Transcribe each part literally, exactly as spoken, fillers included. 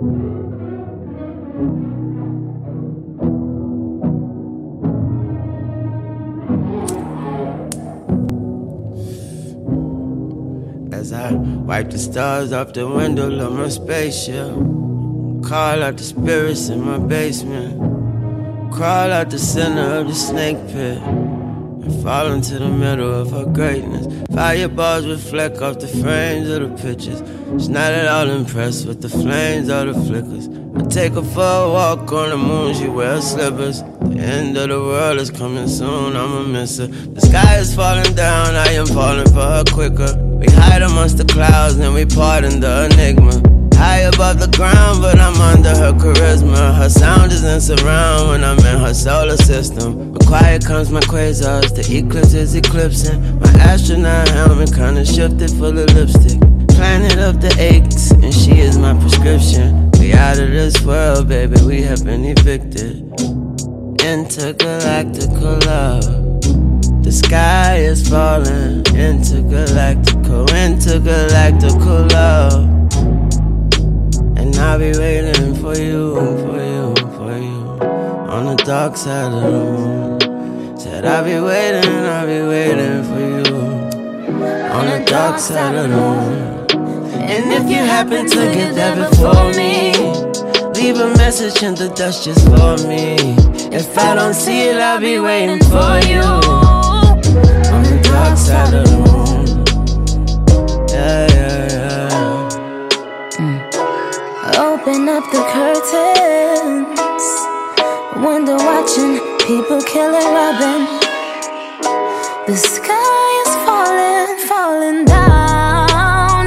As I wipe the stars off the window of my spaceship, call out the spirits in my basement, crawl out the center of the snake pit, and fall into the middle of her greatness. Fireballs reflect off the frames of the pictures. She's not at all impressed with the flames or the flickers. I take her for a walk on the moon, she wears slippers. The end of the world is coming soon, I'ma miss her. The sky is falling down, I am falling for her quicker. We hide amongst the clouds and we pardon the enigma. High above the ground, but I'm under her charisma. Her sound is in surround when I'm in her solar system. When quiet comes my quasars, the eclipse is eclipsing. My astronaut helmet kinda shifted full of lipstick. Planet of the aches, and she is my prescription. We out of this world, baby, we have been evicted. Intergalactical love. The sky is falling. Intergalactical, intergalactical love. And I'll be waiting for you, for you, for you on the dark side of the moon. Said I'll be waiting, I'll be waiting for you on the dark side of the moon. And if you happen to get there before me, leave a message in the dust just for me. If I don't see it, I'll be waiting for you on the dark side of the moon. Yeah, yeah, yeah. Mm. Open up the curtains, window watching, people killing, robbing. The sky is falling, falling down.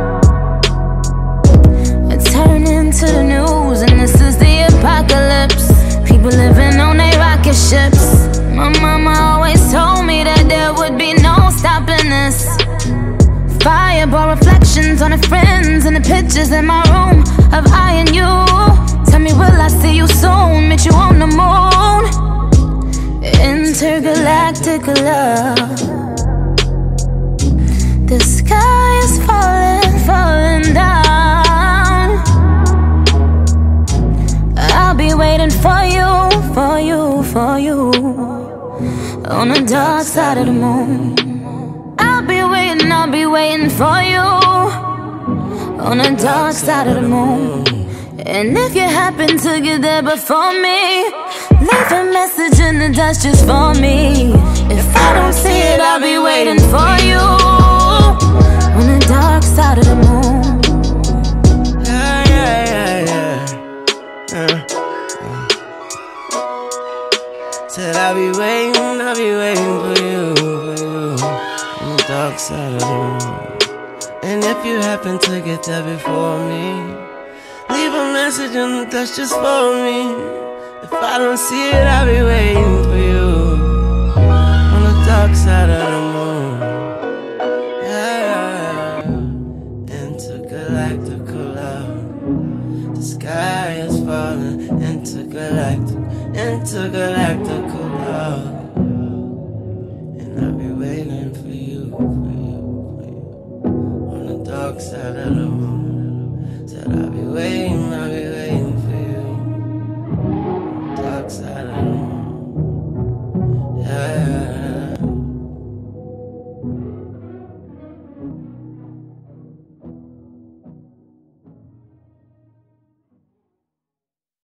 It's turning to the news, and this is the apocalypse. People living on their rocket ships. My mama always told me that there would be no stopping this. Fireball reflections on the friends and the pictures in my room of I and you. Tell me, will I see you soon? Meet you on the moon. Intergalactic love. The sky is falling, falling down. I'll be waiting for you, for you, for you on the dark side of the moon. I'll be waiting, I'll be waiting for you on the dark side of the moon. And if you happen to get there before me, leave a message in the dust just for me. If I don't see it, I'll be waiting for you on the dark side of the moon. Yeah, yeah, yeah, yeah. yeah. Said I'll be waiting, I'll be waiting for you, for you on the dark side of the moon. And if you happen to get there before me, leave a message in the dust just for me. If I don't see it, I'll be waiting for you on the dark side of the moon. Yeah, intergalactical love. The sky is falling. Intergalactic, intergalactical love. And I'll be waiting for you, for you, for you on the dark side of the moon.